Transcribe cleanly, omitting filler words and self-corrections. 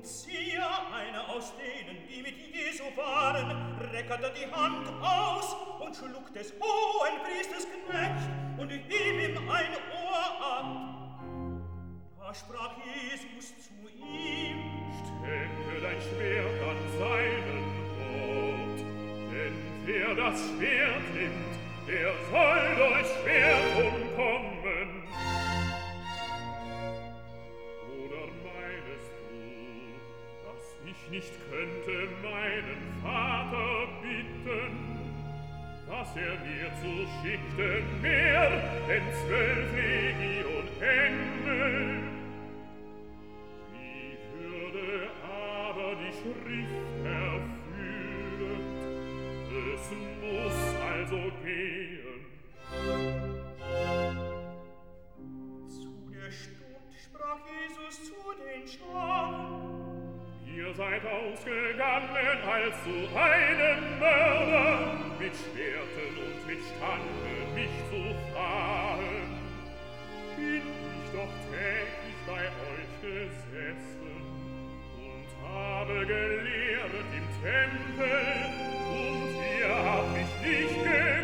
siehe, einer aus denen, die mit Jesu waren, reckerte die Hand aus und schlug des hohen Priesters Knecht und hieb ihm ein Ohr ab. Da sprach Jesus zu ihm: Stecke dein Schwert an seinen Ort, denn wer das Schwert nimmt, der soll durch Schwert umkommen. Oder meinest du, dass ich nicht könnte meinen Vater bitten, dass mir zu schickten mehr denn 12 Legion Engel? Wie würde aber die Schrift erfüllt? Es muss also gehen. Zu der Stund sprach Jesus zu den Scharen: Ihr seid ausgegangen als zu einem Mörder, mit Schwerten und mit Stangen mich zu fragen. Bin ich doch täglich bei euch gesessen und habe gelehrt im Tempel, und ihr habt mich nicht gelehrt.